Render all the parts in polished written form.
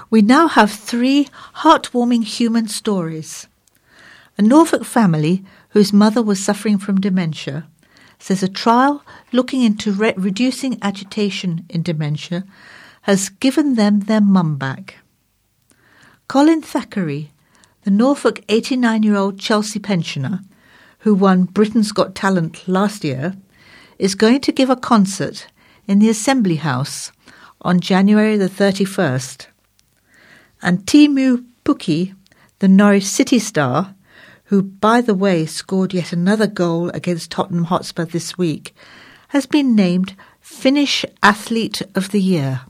We now have 3 heartwarming human stories. A Norfolk family whose mother was suffering from dementia says a trial looking into reducing agitation in dementia has given them their mum back. Colin Thackeray, the Norfolk 89-year-old Chelsea pensioner who won Britain's Got Talent last year, is going to give a concert in the Assembly House on January the 31st. And Teemu Pukki, the Norwich City star, who, by the way, scored yet another goal against Tottenham Hotspur this week, has been named Finnish Athlete of the Year.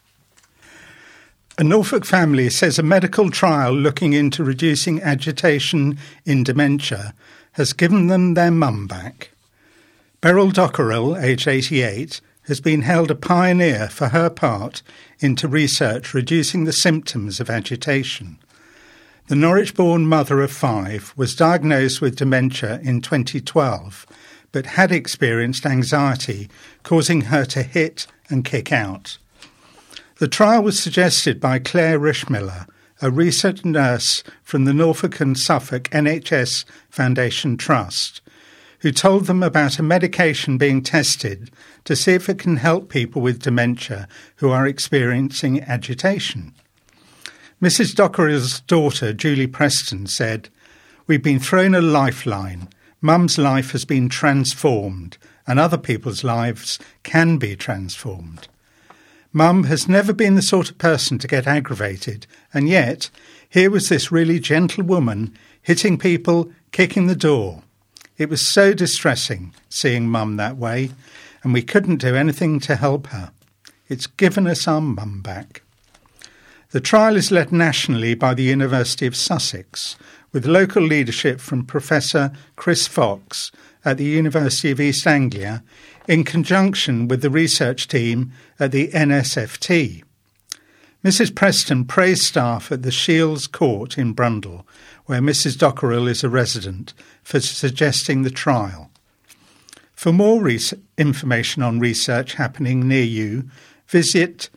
A Norfolk family says a medical trial looking into reducing agitation in dementia has given them their mum back. Beryl Dockerell, aged 88, has been held a pioneer for her part into research reducing the symptoms of agitation. The Norwich-born mother of 5 was diagnosed with dementia in 2012, but had experienced anxiety, causing her to hit and kick out. The trial was suggested by Claire Rishmiller, a research nurse from the Norfolk and Suffolk NHS Foundation Trust, who told them about a medication being tested to see if it can help people with dementia who are experiencing agitation. Mrs. Dockerell's daughter, Julie Preston, said, "We've been thrown a lifeline. Mum's life has been transformed, and other people's lives can be transformed. Mum has never been the sort of person to get aggravated, and yet here was this really gentle woman hitting people, kicking the door. It was so distressing seeing Mum that way, and we couldn't do anything to help her. It's given us our mum back." The trial is led nationally by the University of Sussex, with local leadership from Professor Chris Fox at the University of East Anglia, in conjunction with the research team at the NSFT. Mrs. Preston praised staff at the Shields Court in Brundall, where Mrs. Dockerell is a resident, for suggesting the trial. For more information on research happening near you, visit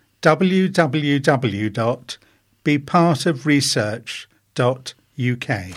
www.bepartofresearch.uk.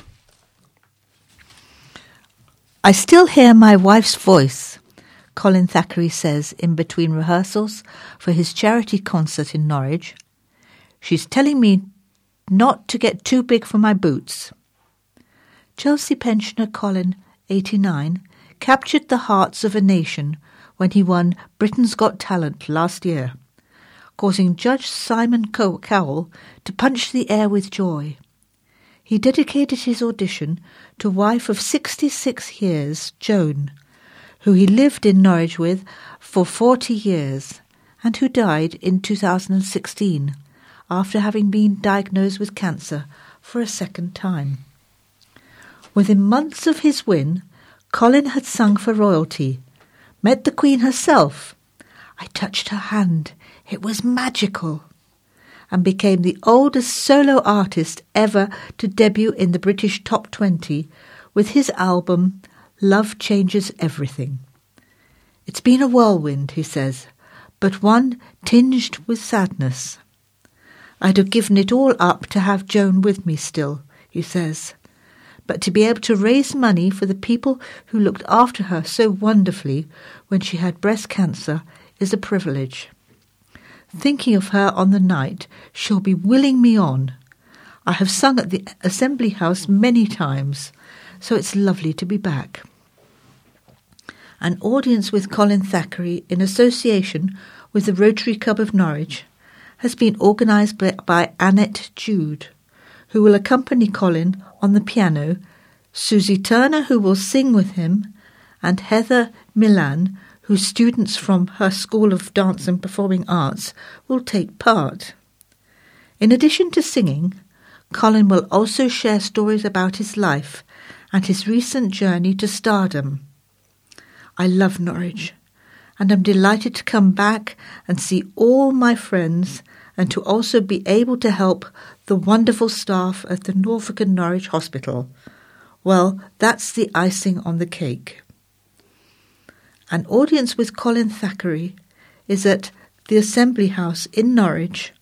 I still hear my wife's voice, Colin Thackeray says in between rehearsals for his charity concert in Norwich. She's telling me not to get too big for my boots. Chelsea pensioner Colin, 89, captured the hearts of a nation when he won Britain's Got Talent last year, causing Judge Simon Cowell to punch the air with joy. He dedicated his audition to wife of 66 years, Joan, who he lived in Norwich with for 40 years and who died in 2016 after having been diagnosed with cancer for a second time. Within months of his win, Colin had sung for royalty, met the Queen herself. I touched her hand. It was magical. And became the oldest solo artist ever to debut in the British Top 20 with his album Love Changes Everything. It's been a whirlwind, he says, but one tinged with sadness. I'd have given it all up to have Joan with me still, he says. But to be able to raise money for the people who looked after her so wonderfully when she had breast cancer is a privilege. Thinking of her on the night she'll be willing me on. I have sung at the Assembly House many times, so it's lovely to be back. An audience with Colin Thackeray in association with the Rotary Club of Norwich has been organised by Annette Jude, who will accompany Colin on the piano, Susie Turner, who will sing with him, and Heather Milan, whose students from her School of Dance and Performing Arts will take part. In addition to singing, Colin will also share stories about his life and his recent journey to stardom. I love Norwich, and I'm delighted to come back and see all my friends and to also be able to help the wonderful staff at the Norfolk and Norwich Hospital. Well, that's the icing on the cake. An audience with Colin Thackeray is at the Assembly House in Norwich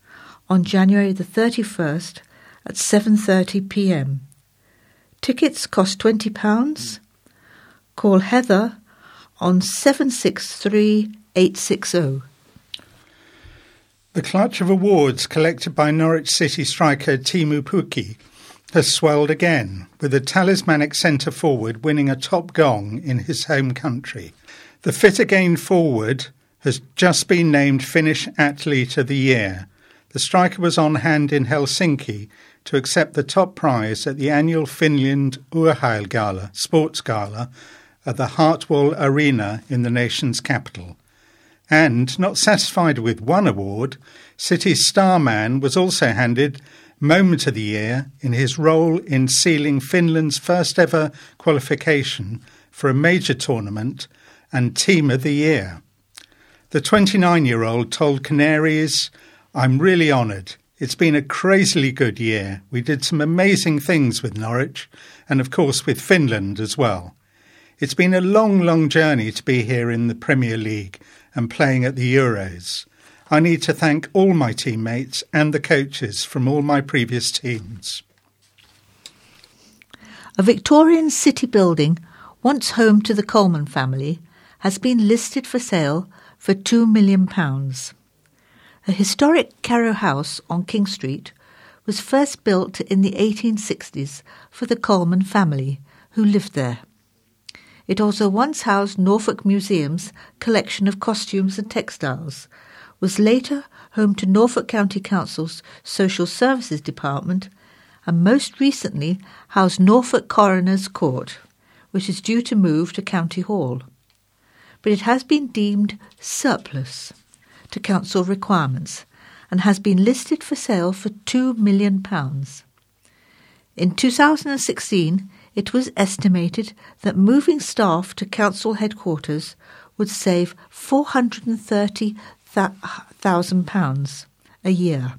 on January the 31st at 7:30 p.m. Tickets cost £20. Call Heather on 763 860. The clutch of awards collected by Norwich City striker Teemu Pukki has swelled again, with a talismanic centre-forward winning a top gong in his home country. The Fit Again forward has just been named Finnish Athlete of the Year. The striker was on hand in Helsinki to accept the top prize at the annual Finland Urheilgala, sports gala, at the Hartwall Arena in the nation's capital. And, not satisfied with one award, City's star man was also handed Moment of the Year in his role in sealing Finland's first ever qualification for a major tournament and Team of the Year. The 29-year-old told Canaries, "I'm really honoured. It's been a crazily good year. We did some amazing things with Norwich and, of course, with Finland as well. It's been a long journey to be here in the Premier League and playing at the Euros. I need to thank all my teammates and the coaches from all my previous teams." A Victorian city building, once home to the Coleman family, has been listed for sale for £2 million. A historic Carrow House on King Street was first built in the 1860s for the Coleman family, who lived there. It also once housed Norfolk Museum's collection of costumes and textiles, was later home to Norfolk County Council's Social Services Department, and most recently housed Norfolk Coroner's Court, which is due to move to County Hall. But it has been deemed surplus to council requirements and has been listed for sale for £2 million. In 2016, it was estimated that moving staff to council headquarters would save £430,000 a year.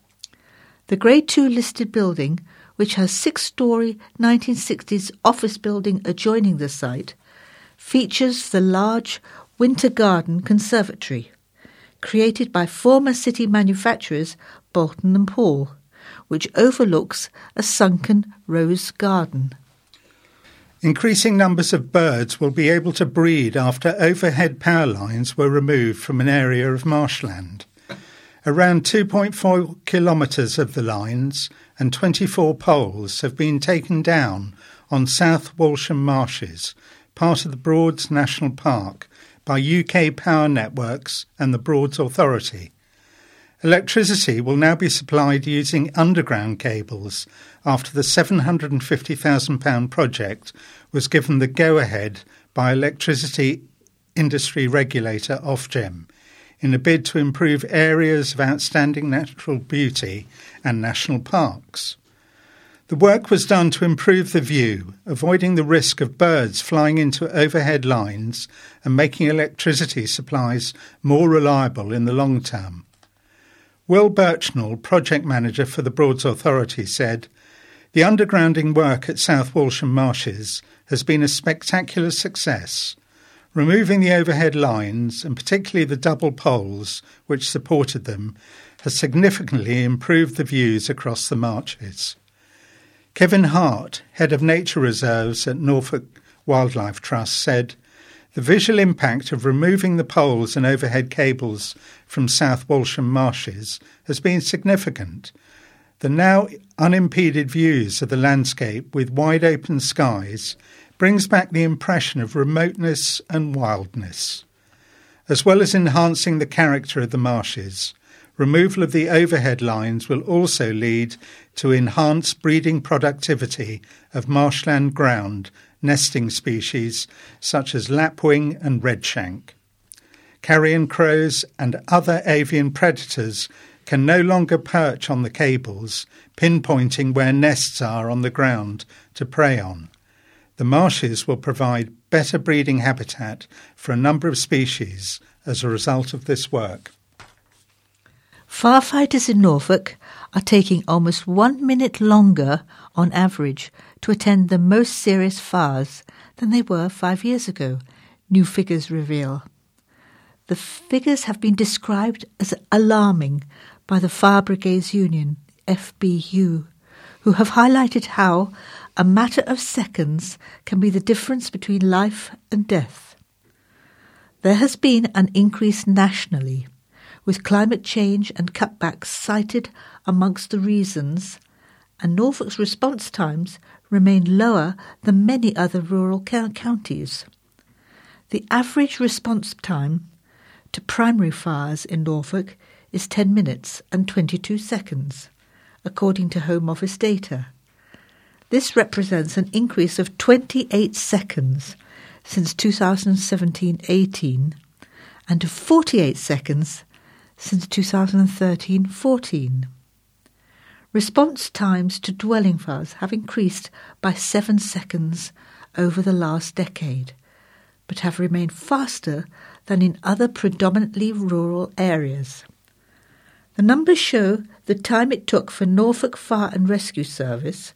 The Grade 2 listed building, which has 6-storey 1960s office building adjoining the site, features the large Winter Garden Conservatory, created by former city manufacturers Bolton and Paul, which overlooks a sunken rose garden. Increasing numbers of birds will be able to breed after overhead power lines were removed from an area of marshland. Around 2.4 kilometres of the lines and 24 poles have been taken down on South Walsham Marshes, part of the Broads National Park, by UK Power Networks and the Broads Authority. Electricity will now be supplied using underground cables after the £750,000 project was given the go-ahead by electricity industry regulator Ofgem in a bid to improve areas of outstanding natural beauty and national parks. The work was done to improve the view, avoiding the risk of birds flying into overhead lines and making electricity supplies more reliable in the long term. Will Birchnell, project manager for the Broads Authority, said, "The undergrounding work at South Walsham Marshes has been a spectacular success. Removing the overhead lines, and particularly the double poles which supported them, has significantly improved the views across the marshes." Kevin Hart, head of nature reserves at Norfolk Wildlife Trust, said, "The visual impact of removing the poles and overhead cables from South Walsham Marshes has been significant. The now unimpeded views of the landscape with wide open skies brings back the impression of remoteness and wildness. As well as enhancing the character of the marshes, removal of the overhead lines will also lead to enhanced breeding productivity of marshland ground nesting species such as lapwing and redshank. Carrion crows and other avian predators can no longer perch on the cables, pinpointing where nests are on the ground to prey on. The marshes will provide better breeding habitat for a number of species as a result of this work." Firefighters in Norfolk are taking almost 1 minute longer on average to attend the most serious fires than they were 5 years ago, new figures reveal. The figures have been described as alarming by the Fire Brigades Union, FBU, who have highlighted how a matter of seconds can be the difference between life and death. There has been an increase nationally, with climate change and cutbacks cited amongst the reasons, and Norfolk's response times remain lower than many other rural counties. The average response time to primary fires in Norfolk is 10 minutes and 22 seconds, according to Home Office data. This represents an increase of 28 seconds since 2017-18 and of 48 seconds since 2013-14. Response times to dwelling fires have increased by 7 seconds over the last decade, but have remained faster than in other predominantly rural areas. The numbers show the time it took for Norfolk Fire and Rescue Service,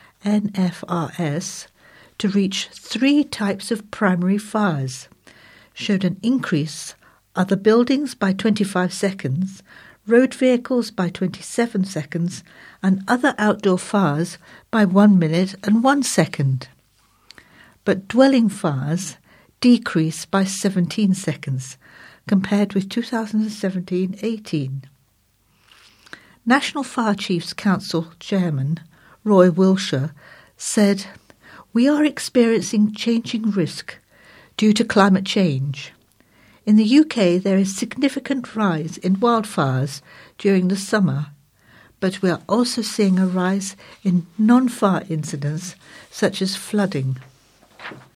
NFRS, to reach 3 types of primary fires, showed an increase: other buildings by 25 seconds, road vehicles by 27 seconds, and other outdoor fires by 1 minute and 1 second. But dwelling fires decreased by 17 seconds compared with 2017-18. National Fire Chiefs Council Chairman Roy Wilshire said, "We are experiencing changing risk due to climate change. In the UK, there is significant rise in wildfires during the summer, but we are also seeing a rise in non-fire incidents such as flooding."